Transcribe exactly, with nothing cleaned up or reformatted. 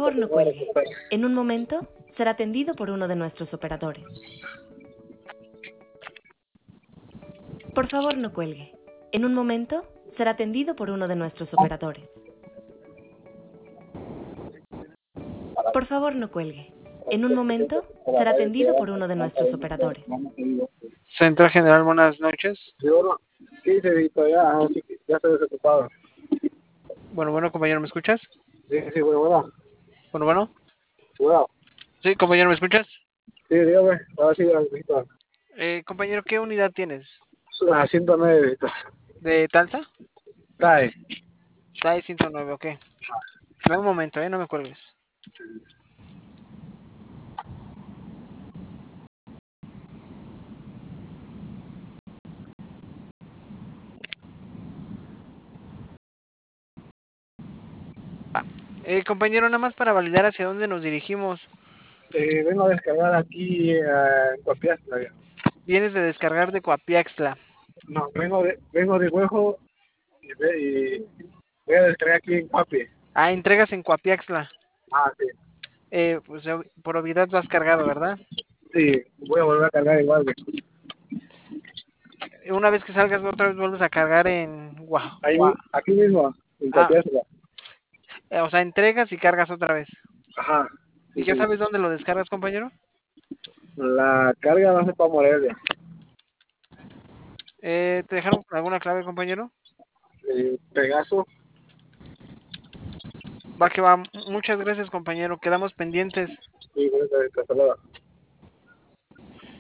favor, no cuelgue. En un momento será atendido por uno de nuestros operadores. Por favor, no cuelgue. En un momento será atendido por uno de nuestros operadores. Por favor, no cuelgue. En un momento será atendido por uno de nuestros operadores. Central General, buenas noches. Sí, Cedito, ya, sí, ya estoy desocupado. Bueno, bueno, compañero, ¿me escuchas? Sí, sí, bueno, bueno. Bueno, bueno. Bueno. Sí, compañero, ¿me escuchas? Sí, dígame, ahora sí, Cedito. Eh, compañero, ¿qué unidad tienes? La ciento nueve, Cedito. ¿De Talsa? Trae. T A E ciento nueve, ok. Dame un momento, eh, no me cuelgues. Eh, compañero, nada más para validar hacia dónde nos dirigimos. Eh, vengo a descargar aquí eh, en Copiapó. Vienes de descargar de Coapiaxtla. No, vengo de, vengo de Huejo y, ve- y voy a descargar aquí en Papi. Ah, entregas en Coapiaxtla. Ah, sí. Eh, pues eh, por obviedad vas cargado, ¿verdad? Sí, voy a volver a cargar igual. güey. Una vez que salgas otra vez vuelves a cargar en Gua- Ahí, Gua- aquí mismo, en Ah, Copiapó. eh, o sea, entregas y cargas otra vez. Ajá. ¿Y Sí, ya sí. sabes dónde lo descargas, compañero? La carga no se para Morelia. Eh, ¿te dejaron alguna clave, compañero? Eh, Pegaso. Va que va. Muchas gracias, compañero. Quedamos pendientes. Sí, bueno, hasta luego.